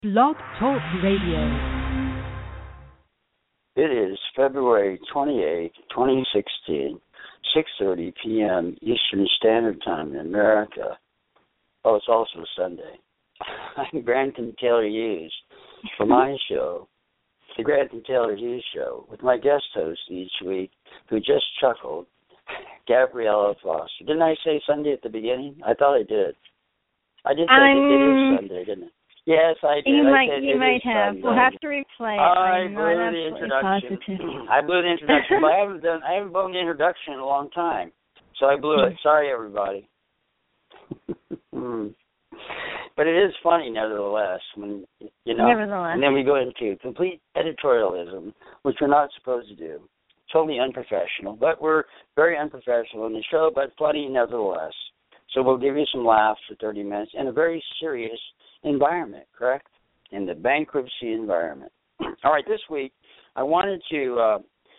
Blog Talk Radio. It is February 28, 2016, 6:30 p.m. Eastern Standard Time in America. Oh, it's also Sunday. I'm Grantham Taylor Hughes for my show, The Grantham Taylor Hughes Show, with my guest host each week, who just chuckled, Gabriella Foster. Didn't I say Sunday at the beginning? I thought I did. I did say it is Sunday, didn't it? Yes, I did. You might have. We'll have to replay it. I blew the introduction. I blew the introduction, but I haven't blown the introduction in a long time, so I blew it. Sorry, everybody. But it is funny, nevertheless, when Nevertheless. And then we go into complete editorialism, which we're not supposed to do. Totally unprofessional, but we're very unprofessional in the show, but funny nevertheless. So we'll give you some laughs for 30 minutes in a very serious environment, correct? In the bankruptcy environment. All right, this week I wanted to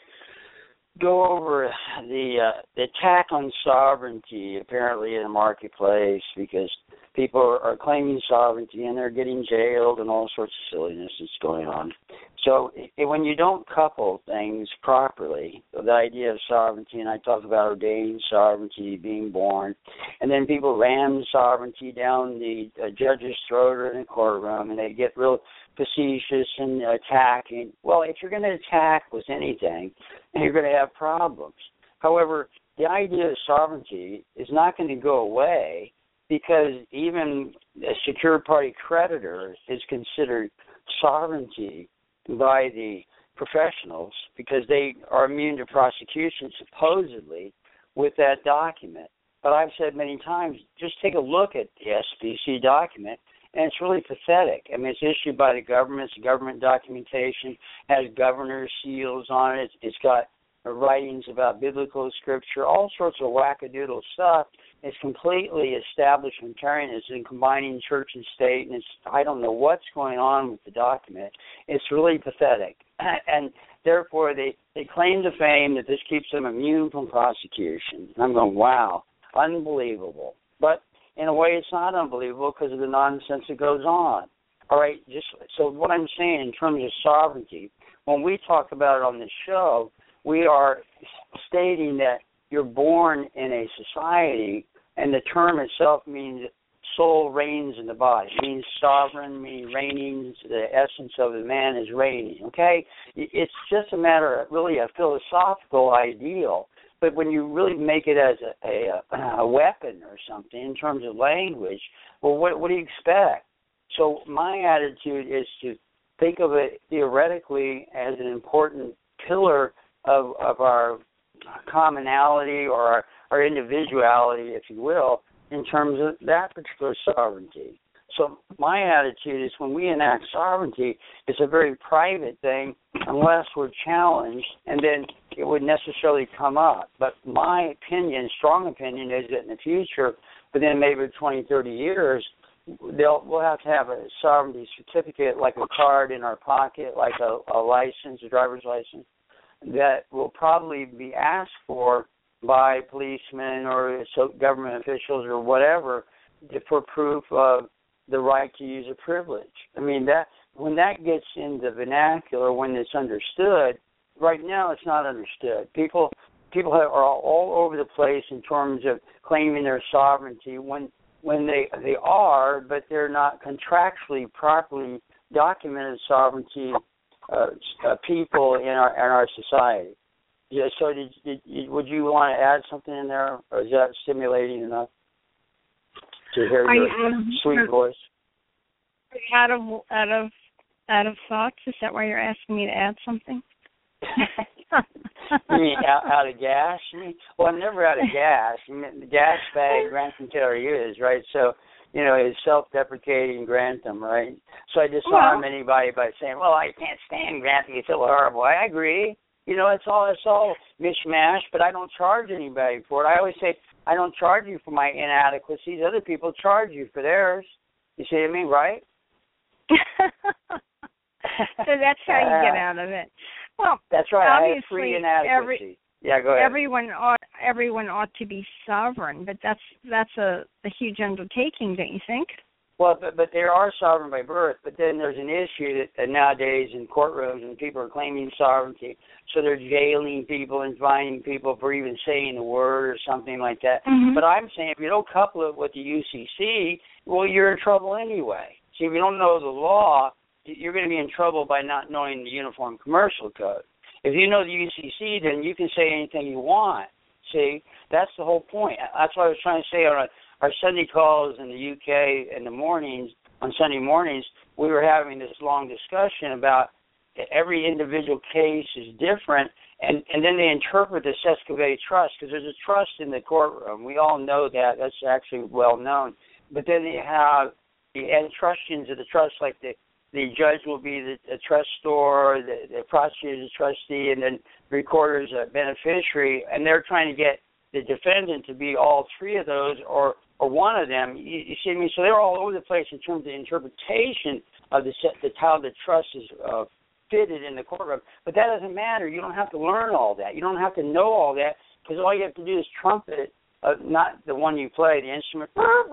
go over the attack on sovereignty apparently in the marketplace, because people are claiming sovereignty and they're getting jailed and all sorts of silliness is going on. So when you don't couple things properly, the idea of sovereignty, and I talk about ordained sovereignty being born, and then people ram sovereignty down the judge's throat or in the courtroom, and they get real facetious and attacking. Well, if you're going to attack with anything, you're going to have problems. However, the idea of sovereignty is not going to go away, because even a secured party creditor is considered sovereignty by the professionals, because they are immune to prosecution supposedly with that document. But I've said many times, just take a look at the SBC document, and it's really pathetic. I mean, it's issued by the government. It's government documentation, has governor's seals on it. It's got writings about biblical scripture, all sorts of wackadoodle stuff. It's completely establishmentarianism and combining church and state, and I don't know what's going on with the document. It's really pathetic. And therefore, they claim to fame that this keeps them immune from prosecution. And I'm going, wow, unbelievable. But in a way, it's not unbelievable because of the nonsense that goes on. All right, so what I'm saying in terms of sovereignty, when we talk about it on this show, we are stating that you're born in a society, and the term itself means soul reigns in the body. It means sovereign, meaning reigning. The essence of the man is reigning, okay? It's just a matter of really a philosophical ideal. But when you really make it as a weapon or something in terms of language, well, what do you expect? So my attitude is to think of it theoretically as an important pillar of our commonality or our individuality, if you will, in terms of that particular sovereignty. So my attitude is when we enact sovereignty, it's a very private thing unless we're challenged, and then it would necessarily come up. But my opinion, strong opinion, is that in the future, within maybe 20, 30 years, we'll have to have a sovereignty certificate, like a card in our pocket, like a license, a driver's license, that will probably be asked for by policemen or government officials or whatever for proof of the right to use a privilege. I mean, that when that gets in the vernacular, when it's understood, right now it's not understood. People are all over the place in terms of claiming their sovereignty when they are, but they're not contractually properly documented sovereignty people in our society. Yeah. So, would you want to add something in there, or is that stimulating enough to hear your sweet voice? Out of thoughts? Is that why you're asking me to add something? You mean out of gas? Well, I'm never out of gas. The gas bag Grantham Taylor Hughes, right? So, it's self-deprecating Grantham, right? So I disarm anybody by saying, well, I can't stand Grantham, you feel horrible. I agree. It's all mishmash, but I don't charge anybody for it. I always say, I don't charge you for my inadequacies. Other people charge you for theirs. You see what I mean, right? So that's how you get out of it. Well, that's right. Obviously, I have free inadequacy. Yeah, go ahead. Everyone ought to be sovereign, but that's a huge undertaking, don't you think? Well, but they are sovereign by birth, but then there's an issue that nowadays in courtrooms and people are claiming sovereignty, so they're jailing people and fining people for even saying a word or something like that. Mm-hmm. But I'm saying if you don't couple it with the UCC, well, you're in trouble anyway. See, if you don't know the law, you're going to be in trouble by not knowing the Uniform Commercial Code. If you know the UCC, then you can say anything you want. See, that's the whole point. That's what I was trying to say on our Sunday calls in the UK in the mornings, on Sunday mornings, we were having this long discussion about every individual case is different, and then they interpret the Sescovay Trust, because there's a trust in the courtroom. We all know that. That's actually well known. But then they have the entrustians of the trust, like the judge will be the trustor, the prosecutor is a trustee, and then the recorder is a beneficiary, and they're trying to get the defendant to be all three of those or one of them. You see what I mean? So they're all over the place in terms of the interpretation of how the trust is fitted in the courtroom. But that doesn't matter. You don't have to learn all that. You don't have to know all that, because all you have to do is trumpet, not the one you play, the instrument,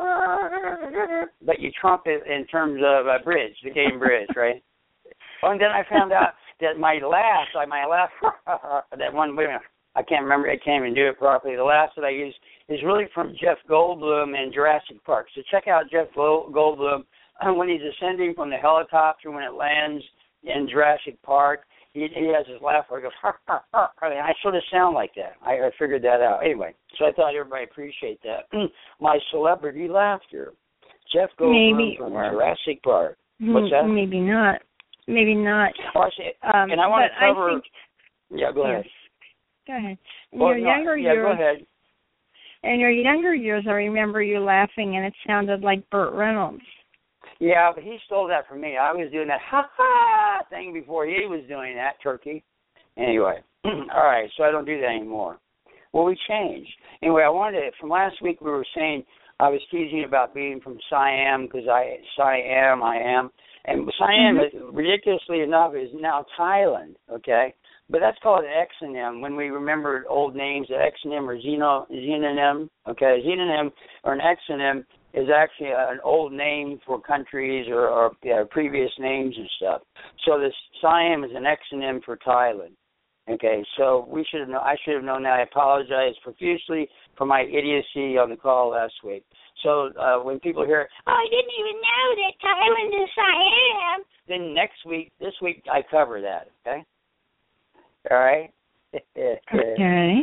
but you trumpet in terms of bridge, the game bridge, right? Oh, and then I found out that my last, that one, wait a minute, I can't remember, I can't even do it properly. The last that I used is really from Jeff Goldblum in Jurassic Park. So check out Jeff Goldblum when he's ascending from the helicopter when it lands in Jurassic Park. He has his laugh where he goes, ha, ha, ha. I sort of sound like that. I figured that out. Anyway, so I thought everybody appreciate that. My celebrity laughter. Jeff Goldblum from Jurassic Park. What's that? Maybe not. Maybe not. Oh, and I want to cover... Yeah, go ahead. Yes. Go ahead. In go ahead. In your younger years, I remember you laughing, and it sounded like Burt Reynolds. Yeah, but he stole that from me. I was doing that ha-ha thing before he was doing that, Turkey. Anyway, all right, so I don't do that anymore. Well, we changed. Anyway, I wanted to, from last week we were saying, I was teasing about being from Siam, because I am. And Siam, ridiculously enough, is now Thailand, okay? But that's called an exonym. When we remember old names, an exonym or xenonym, okay? Xenonym or an exonym is actually an old name for countries or previous names and stuff. So this Siam is an exonym for Thailand. Okay, so I should have known that. I apologize profusely for my idiocy on the call last week. So when people hear, I didn't even know that Thailand is Siam, then this week I cover that, okay? All right? Okay.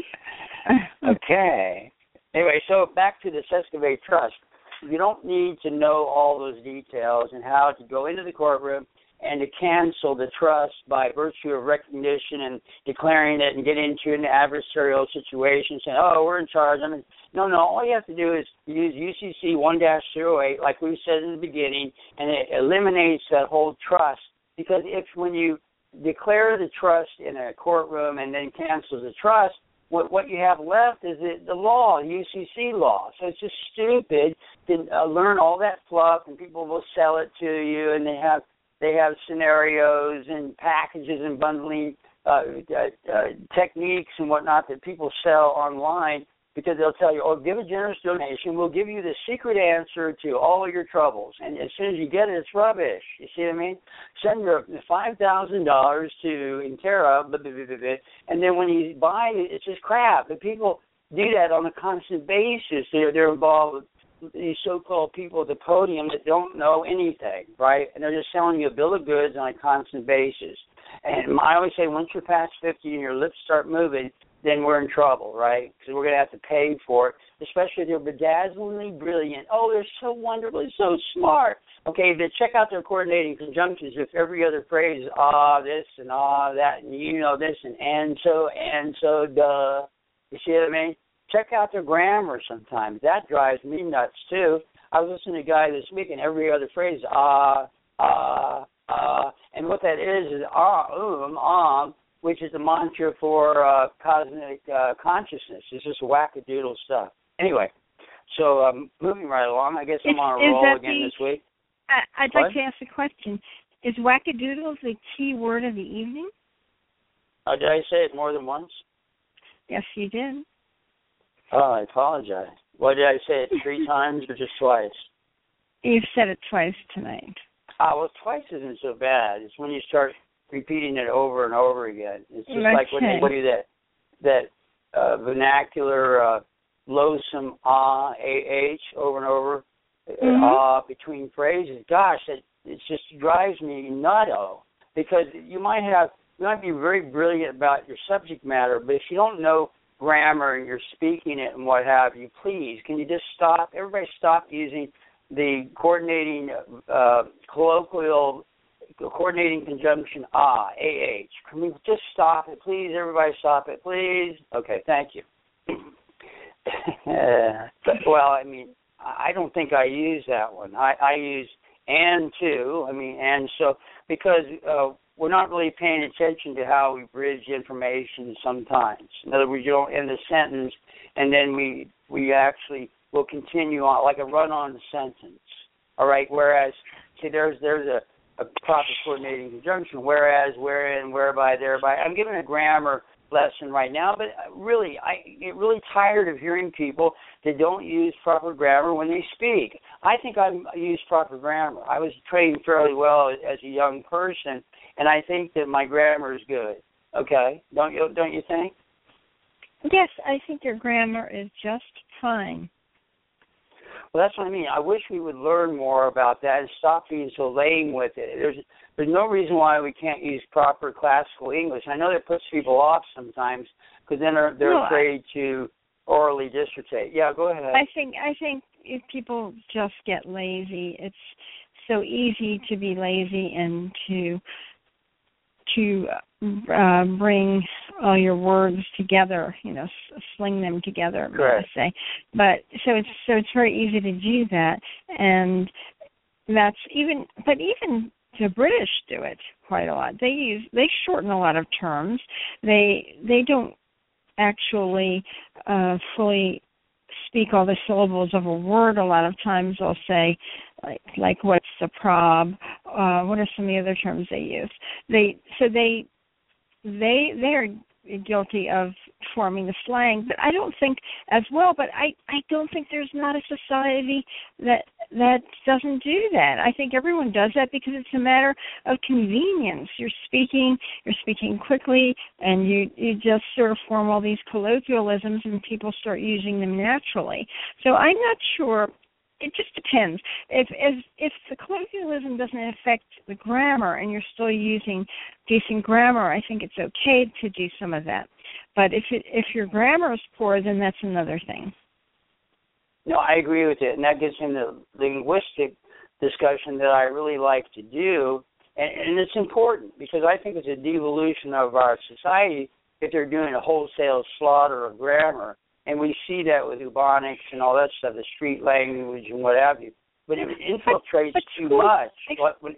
Okay. Anyway, so back to the Sescovay Trust. You don't need to know all those details and how to go into the courtroom and to cancel the trust by virtue of recognition and declaring it and get into an adversarial situation saying, oh, we're in charge. No, all you have to do is use UCC 1-08, like we said in the beginning, and it eliminates that whole trust. Because when you declare the trust in a courtroom and then cancel the trust, what you have left is the law, the UCC law. So it's just stupid to learn all that fluff, and people will sell it to you, and they have scenarios and packages and bundling techniques and whatnot that people sell online, because they'll tell you, oh, give a generous donation, we'll give you the secret answer to all your troubles. And as soon as you get it, it's rubbish. You see what I mean? Send your $5,000 to Intera, and then when you buy it, it's just crap. But people do that on a constant basis. They're involved with these so-called people at the podium that don't know anything, right? And they're just selling you a bill of goods on a constant basis. And I always say, once you're past 50 and your lips start moving, then we're in trouble, right? Because we're going to have to pay for it, especially if they're bedazzlingly brilliant. Oh, they're so wonderfully so smart. Okay, then check out their coordinating conjunctions. If every other phrase is this and that, and you know this and so, duh. You see what I mean? Check out their grammar sometimes. That drives me nuts, too. I was listening to a guy this week, and every other phrase is and what that is which is the mantra for cosmic consciousness. It's just wackadoodle stuff. Anyway, so moving right along, I guess I'm on a roll again this week. I'd like to ask a question. Is wackadoodles the key word of the evening? Did I say it more than once? Yes, you did. Oh, I apologize. What did I say it 3 times or just twice? You've said it twice tonight. Well, twice isn't so bad. It's when you start repeating it over and over again. It's just like when they do that vernacular loathsome ah over and over between phrases. Gosh, it just drives me nutto, because you might be very brilliant about your subject matter, but if you don't know grammar and you're speaking it and what have you, please, can you just stop? Everybody stop using the coordinating coordinating conjunction Can we just stop it, please? Everybody stop it, please. Okay, thank you. Well, I mean, I don't think I use that one. I use and to. I mean, and so, because we're not really paying attention to how we bridge information sometimes. In other words, you don't end the sentence, and then we actually will continue on like a run-on sentence. All right. Whereas, see, there's a proper coordinating conjunction. Whereas, wherein, whereby, thereby. I'm giving a grammar lesson right now, but really, I get really tired of hearing people that don't use proper grammar when they speak. I think I use proper grammar. I was trained fairly well as a young person, and I think that my grammar is good. Okay, don't you think? Yes, I think your grammar is just fine. Well, that's what I mean. I wish we would learn more about that and stop being so lame with it. There's no reason why we can't use proper classical English. I know that puts people off sometimes because then they're afraid to orally dissertate. Yeah, go ahead. I think if people just get lazy, it's so easy to be lazy and to bring all your words together, sling them together, I say. But so it's very easy to do that, and that's even the British do it quite a lot. They shorten a lot of terms. They don't actually fully speak all the syllables of a word. A lot of times they'll say like what's the prob? What are some of the other terms they use? They're guilty of forming the slang, but I don't think as well. But I don't think there's not a society that doesn't do that. I think everyone does that because it's a matter of convenience. You're speaking quickly, and you just sort of form all these colloquialisms, and people start using them naturally. So I'm not sure. It just depends. If the colloquialism doesn't affect the grammar and you're still using decent grammar, I think it's okay to do some of that. But if your grammar is poor, then that's another thing. No, I agree with it, and that gets into the linguistic discussion that I really like to do, and it's important because I think it's a devolution of our society if they're doing a wholesale slaughter of grammar. And we see that with Ebonics and all that stuff, the street language and what have you. But it infiltrates too much. When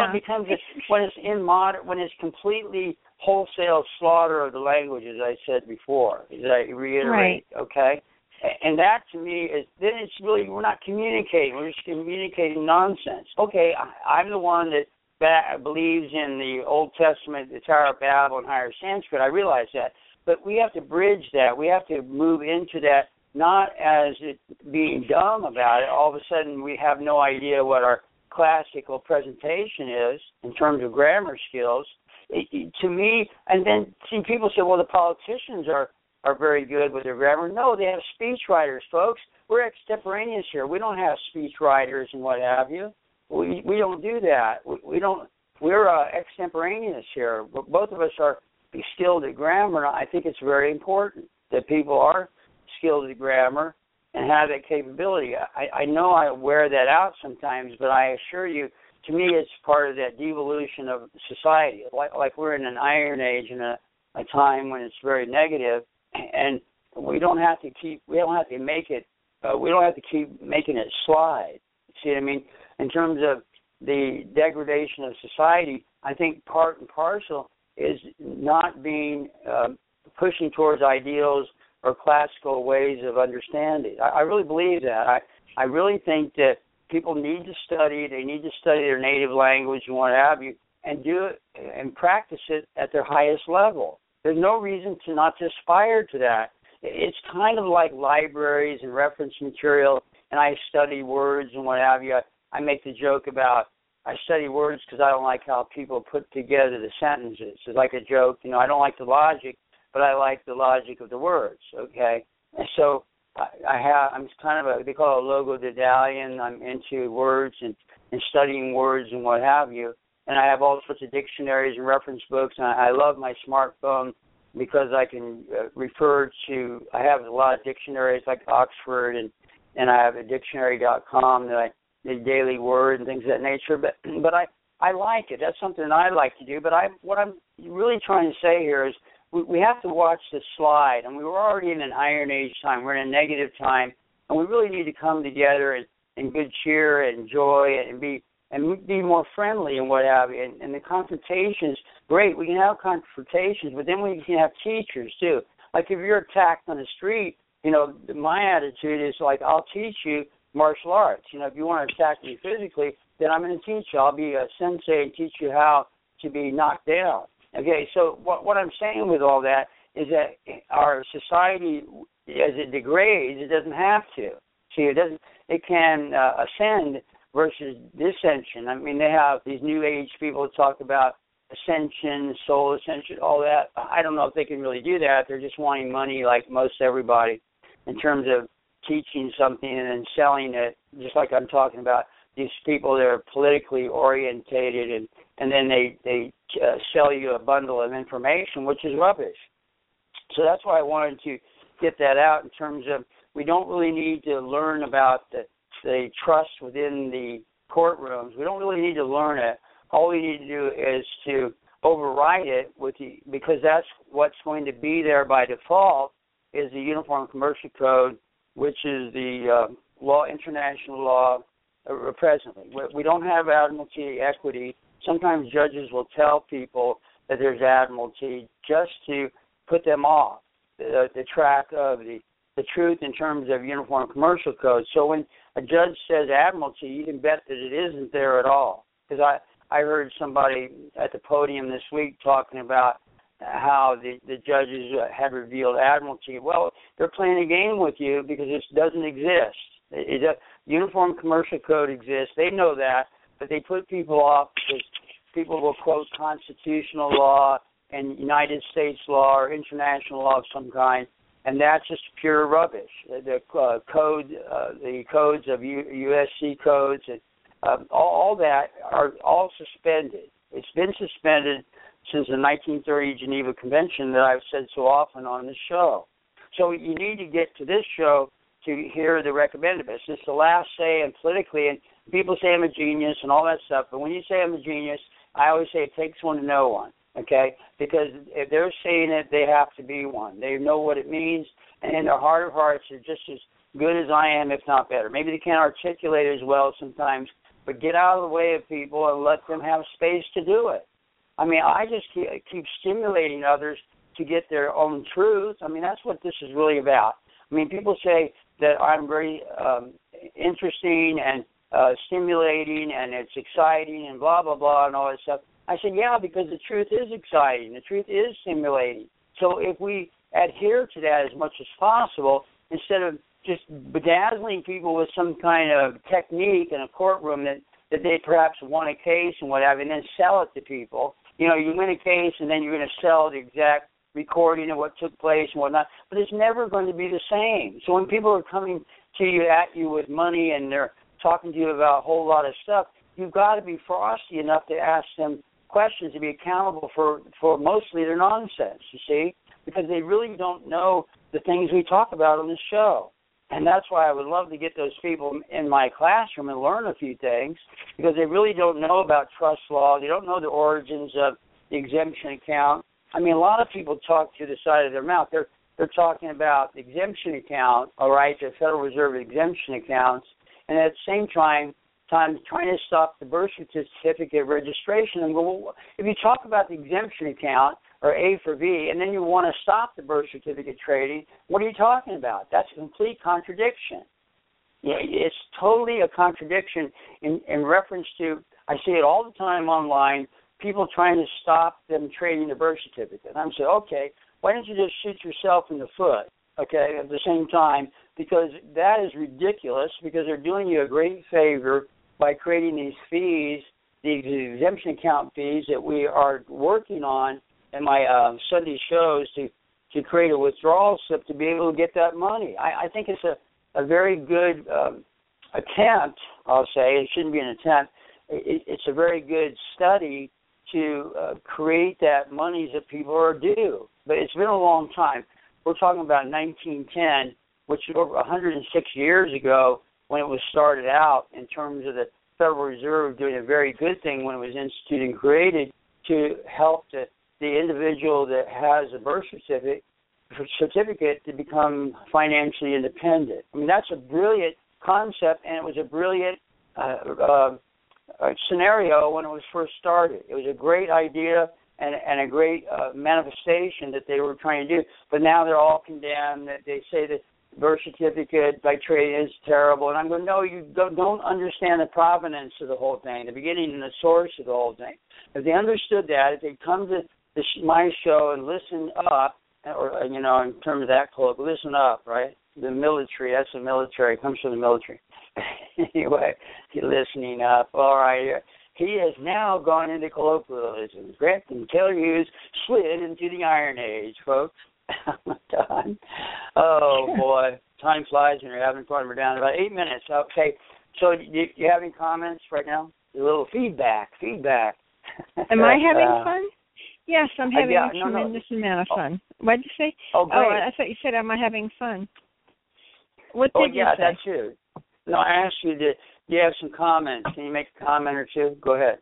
it's completely wholesale slaughter of the language, as I said before, as I reiterate, okay? And that to me then it's really, we're not communicating. We're just communicating nonsense. Okay, I'm the one that believes in the Old Testament, the Tower of Babel, and higher Sanskrit. I realize that. But we have to bridge that. We have to move into that, not as it being dumb about it. All of a sudden, we have no idea what our classical presentation is in terms of grammar skills. To me, and then see people say, well, the politicians are very good with their grammar. No, they have speech writers, folks. We're extemporaneous here. We don't have speech writers and what have you. We don't do that. We don't. We're extemporaneous here. Both of us are skilled at grammar. I think it's very important that people are skilled at grammar and have that capability. I know I wear that out sometimes, but I assure you, to me, it's part of that devolution of society. Like we're in an iron age and a time when it's very negative, and we don't have to keep making it slide. See what I mean? In terms of the degradation of society, I think part and parcel is not being pushing towards ideals or classical ways of understanding. I really believe that. I really think that people need to study. They need to study their native language and what have you, and do it and practice it at their highest level. There's no reason to not to aspire to that. It's kind of like libraries and reference material, and I study words and what have you. I make the joke about I study words because I don't like how people put together the sentences. It's like a joke. I don't like the logic, but I like the logic of the words, okay? And so I'm kind of they call it a logodidactician. I'm into words and studying words and what have you. And I have all sorts of dictionaries and reference books. And I love my smartphone because I can refer to, I have a lot of dictionaries like Oxford, and I have a dictionary.com that the Daily Word and things of that nature. But I like it. That's something I like to do. But what I'm really trying to say here is we have to watch the slide. And we were already in an Iron Age time. We're in a negative time. And we really need to come together in good cheer and joy and be more friendly and what have you. And the confrontations, great. We can have confrontations, but then we can have teachers too. Like if you're attacked on the street, my attitude is like, I'll teach you martial arts. If you want to attack me physically, then I'm going to teach you. I'll be a sensei and teach you how to be knocked down. Okay, so what I'm saying with all that is that our society, as it degrades, it doesn't have to. See, it can ascend versus dissension. I mean, they have these new age people talk about ascension, soul ascension, all that. I don't know if they can really do that. They're just wanting money like most everybody in terms of teaching something and then selling it, just like I'm talking about these people that are politically orientated and then they sell you a bundle of information, which is rubbish. So that's why I wanted to get that out in terms of we don't really need to learn about the trust within the courtrooms. We don't really need to learn it. All we need to do is to override it because that's what's going to be there by default is the Uniform Commercial Code, which is the international law presently. We don't have admiralty equity. Sometimes judges will tell people that there's admiralty just to put them off the track of the truth in terms of Uniform Commercial Code. So when a judge says admiralty, you can bet that it isn't there at all. Because I heard somebody at the podium this week talking about how the judges had revealed admiralty. Well, they're playing a game with you because it doesn't exist. Uniform Commercial Code exists. They know that, but they put people off because people will quote constitutional law and United States law or international law of some kind, and that's just pure rubbish. The codes of USC codes and all that are all suspended. It's been suspended since the 1930 Geneva Convention that I've said so often on this show. So you need to get to this show to hear the recommended. It's the last say, and politically, and people say I'm a genius and all that stuff, but when you say I'm a genius, I always say it takes one to know one, okay? Because if they're saying it, they have to be one. They know what it means, and in their heart of hearts, they're just as good as I am, if not better. Maybe they can't articulate it as well sometimes, but get out of the way of people and let them have space to do it. I mean, I just keep stimulating others to get their own truth. I mean, that's what this is really about. I mean, people say that I'm very interesting and stimulating and it's exciting and blah, blah, blah and all that stuff. I said, yeah, because the truth is exciting. The truth is stimulating. So if we adhere to that as much as possible, instead of just bedazzling people with some kind of technique in a courtroom that they perhaps won a case and whatever, and then sell it to people. You win a case and then you're going to sell the exact recording of what took place and whatnot, but it's never going to be the same. So when people are coming to you at you with money and they're talking to you about a whole lot of stuff, you've got to be frosty enough to ask them questions, to be accountable for mostly their nonsense, you see, because they really don't know the things we talk about on this show. And that's why I would love to get those people in my classroom and learn a few things, because they really don't know about trust law. They don't know the origins of the exemption account. I mean, a lot of people talk to the side of their mouth. They're talking about the exemption account, all right, the Federal Reserve exemption accounts, and at the same time trying to stop the birth certificate registration. And go, well, if you talk about the exemption account, or A for V, and then you want to stop the birth certificate trading, what are you talking about? That's a complete contradiction. Yeah, it's totally a contradiction in reference to, I see it all the time online, people trying to stop them trading the birth certificate. And I'm saying, okay, why don't you just shoot yourself in the foot, okay, at the same time, because that is ridiculous, because they're doing you a great favor by creating these fees, these exemption account fees that we are working on in my Sunday shows to create a withdrawal slip to be able to get that money. I think it's a very good attempt, I'll say. It shouldn't be an attempt. It's a very good study to create that money that people are due. But it's been a long time. We're talking about 1910, which is over 106 years ago when it was started out in terms of the Federal Reserve doing a very good thing when it was instituted and created to help the individual that has a birth certificate to become financially independent. I mean, that's a brilliant concept, and it was a brilliant scenario when it was first started. It was a great idea and a great manifestation that they were trying to do. But now they're all condemned. They say that birth certificate by trade is terrible. And I'm going, no, you don't understand the provenance of the whole thing, the beginning and the source of the whole thing. If they understood that, if they come to my show and listen up, or, you know, in terms of that club, listen up, right? The military, that's the military, it comes from the military. Anyway, you're listening up. All right. He has now gone into colloquialism. Grant and Hughes slid into the Iron Age, folks. Done. Oh, boy. Time flies when you're having fun. We're down to about 8 minutes. Okay. So do you have any comments right now? A little feedback. Am I having fun? Yes, I'm having a tremendous amount of fun. What did you say? Oh, great. I thought you said, am I having fun? What did you say? That's you. No, I asked you, do you have some comments? Can you make a comment or two? Go ahead.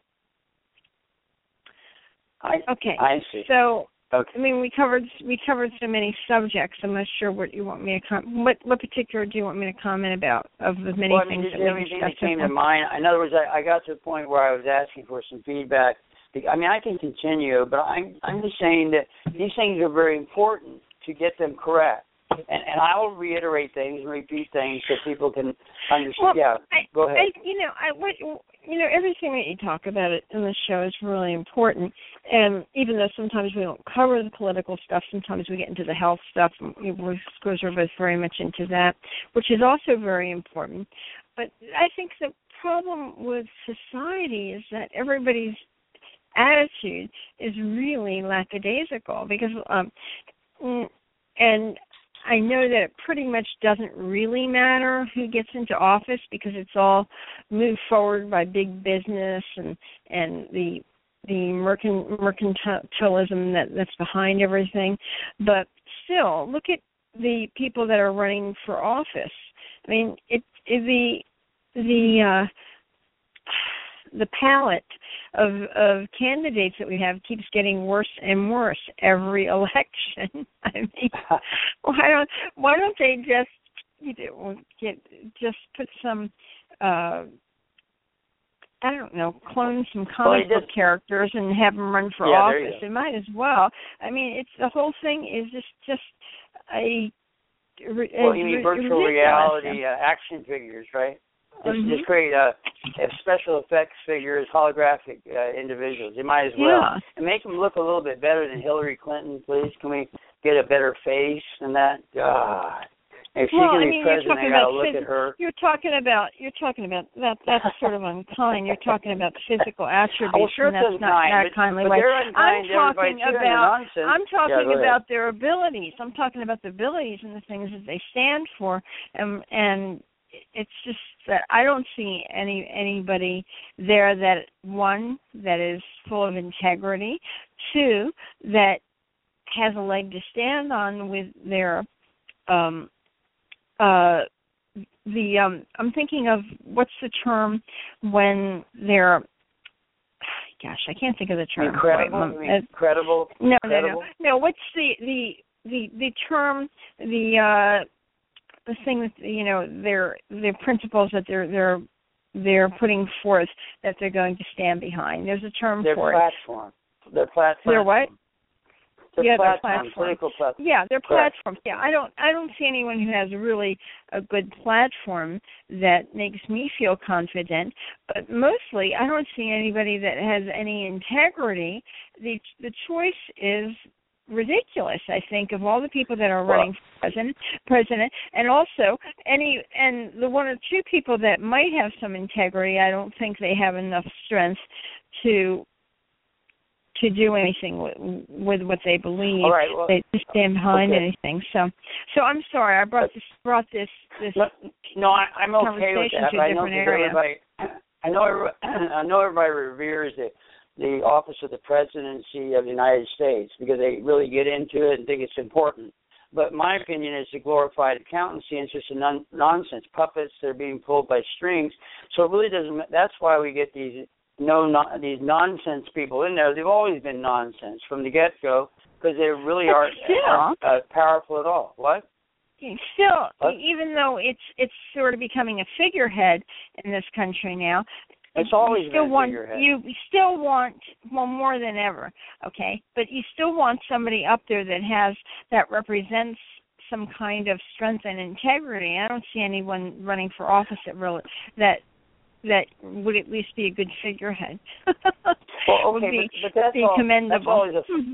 Okay. I see. So, okay. I mean, we covered so many subjects. I'm not sure what you want me to what particular do you want me to comment about of the many things that we everything that discussed came to mind. In other words, I got to the point where I was asking for some feedback. I mean, I can continue, but I'm just saying that these things are very important to get them correct. And I will reiterate things and repeat things so people can understand. Well, go ahead. Everything that you talk about in the show is really important. And even though sometimes we don't cover the political stuff, sometimes we get into the health stuff. And we're both very much into that, which is also very important. But I think the problem with society is that everybody's attitude is really lackadaisical because, and I know that it pretty much doesn't really matter who gets into office because it's all moved forward by big business and the mercantilism that's behind everything. But still, look at the people that are running for office. I mean, the palette of candidates that we have keeps getting worse and worse every election. I mean, why don't they just put some clone some comic book characters and have them run for office? They might as well. I mean, the whole thing is just a. Well, you mean virtual reality action figures, right? Just create special effects figures, holographic individuals. You might as well. Yeah. And make them look a little bit better than Hillary Clinton, please. Can we get a better face than that? God. If she can be president, I got to look at her. You're talking about that. That's sort of unkind. You're talking about physical attributes, and that's not that kindly way. I'm talking about their abilities. I'm talking about the abilities and the things that they stand for, and it's just that I don't see anybody there that, one, that is full of integrity, two, that has a leg to stand on with their I'm thinking of what's the term when they're, gosh, I can't think of the term. Credible? No. What's the term? The thing that their principles that they're putting forth that they're going to stand behind. There's a term for it. Their platform. Their what? Their platform. Political platform. Yeah, their platforms. Yeah, I don't see anyone who has really a good platform that makes me feel confident. But mostly, I don't see anybody that has any integrity. The choice is ridiculous. I think of all the people that are running for president, and also the one or two people that might have some integrity. I don't think they have enough strength to do anything with what they believe. All right, well, they just stand behind anything. So I'm sorry I brought this. No, I'm okay with that. To a different area. I know everybody reveres the office of the presidency of the United States because they really get into it and think it's important. But my opinion is a glorified accountancy, and it's just a nonsense puppets that are being pulled by strings. So it really doesn't. That's why we get these nonsense people in there. They've always been nonsense from the get-go because they really aren't powerful at all. What? Still, even though it's sort of becoming a figurehead in this country now, it's always been a figurehead. You still want, well, more than ever, okay, but you still want somebody up there that represents some kind of strength and integrity. I don't see anyone running for office that would at least be a good figurehead. Well, okay, but that's commendable.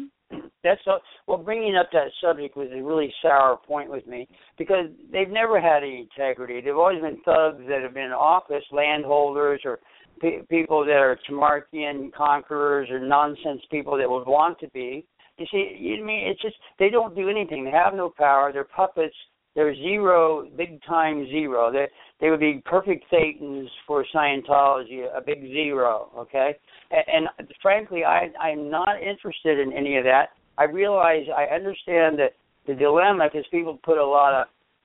That's well, bringing up that subject was a really sour point with me because they've never had any integrity. They've always been thugs that have been in office, landholders, or people that are Tamarkian conquerors or nonsense people that would want to be. You see, it's just they don't do anything. They have no power. They're puppets. They're zero, big time zero. They would be perfect Satans for Scientology, a big zero, okay? And frankly, I'm not interested in any of that. I understand that the dilemma because people put a lot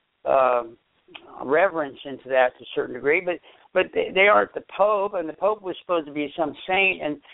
of reverence into that to a certain degree, but they aren't the Pope, and the Pope was supposed to be some saint and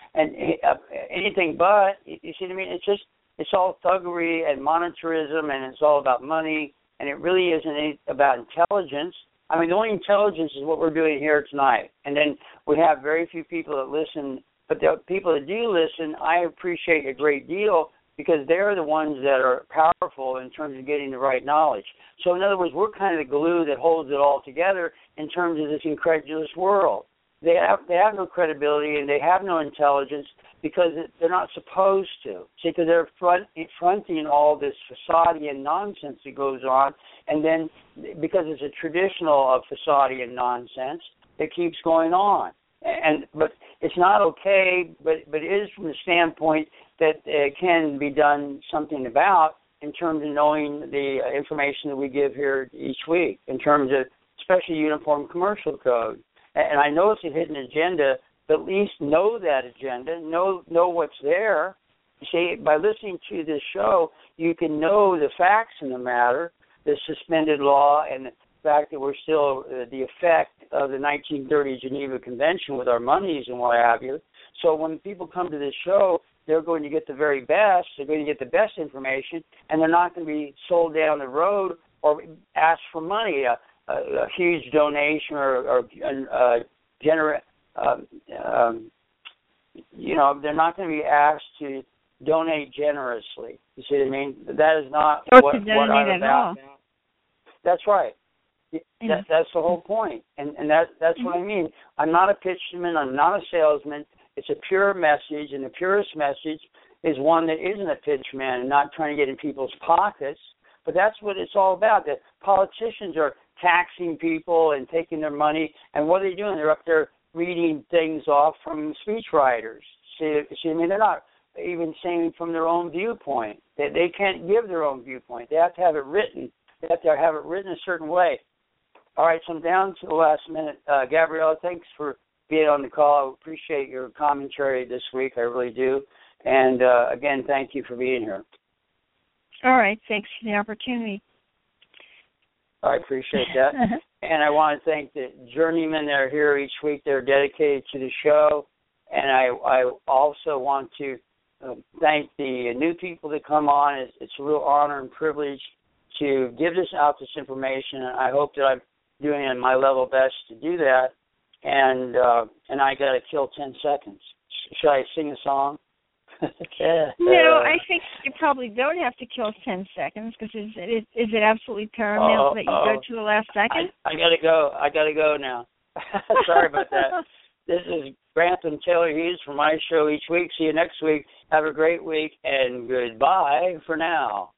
anything but. You see what I mean? It's all thuggery and monetarism, and it's all about money. And it really isn't about intelligence. I mean, the only intelligence is what we're doing here tonight. And then we have very few people that listen. But the people that do listen, I appreciate a great deal because they're the ones that are powerful in terms of getting the right knowledge. So, in other words, we're kind of the glue that holds it all together in terms of this incredulous world. They have no credibility and they have no intelligence because they're not supposed to. See, because they're fronting all this facadian nonsense that goes on, and then because it's a traditional facadian nonsense that keeps going on. But it's not okay, but it is from the standpoint that it can be done something about in terms of knowing the information that we give here each week, in terms of especially Uniform Commercial Code. And I know it's a hidden agenda, but at least know that agenda, know what's there. You see, by listening to this show, you can know the facts in the matter, the suspended law, and the fact that we're still the effect of the 1930 Geneva Convention with our monies and what have you. So when people come to this show, they're going to get the very best. They're going to get the best information, and they're not going to be sold down the road or asked for money. A huge donation or they're not going to be asked to donate generously. You see what I mean? That is not what I'm about. That's right. That's the whole point. And that's what I mean. I'm not a pitchman. I'm not a salesman. It's a pure message, and the purest message is one that isn't a pitchman and not trying to get in people's pockets. But that's what it's all about. That politicians are taxing people and taking their money, and what are they doing? They're up there reading things off from speechwriters. See, I mean, they're not even saying from their own viewpoint. They can't give their own viewpoint. They have to have it written. They have to have it written a certain way. All right, so I'm down to the last minute. Gabrielle, thanks for being on the call. I appreciate your commentary this week. I really do. And, again, thank you for being here. All right, thanks for the opportunity. I appreciate that. And I want to thank the journeymen that are here each week. They're dedicated to the show. And I also want to thank the new people that come on. It's a real honor and privilege to give this information. And I hope that I'm doing my level best to do that. And I got to kill 10 seconds. Should I sing a song? No, I think you probably don't have to kill 10 seconds because is it absolutely paramount that you go to the last second? I got to go. I got to go now. Sorry about that. This is Grantham Taylor Hughes for my show each week. See you next week. Have a great week, and goodbye for now.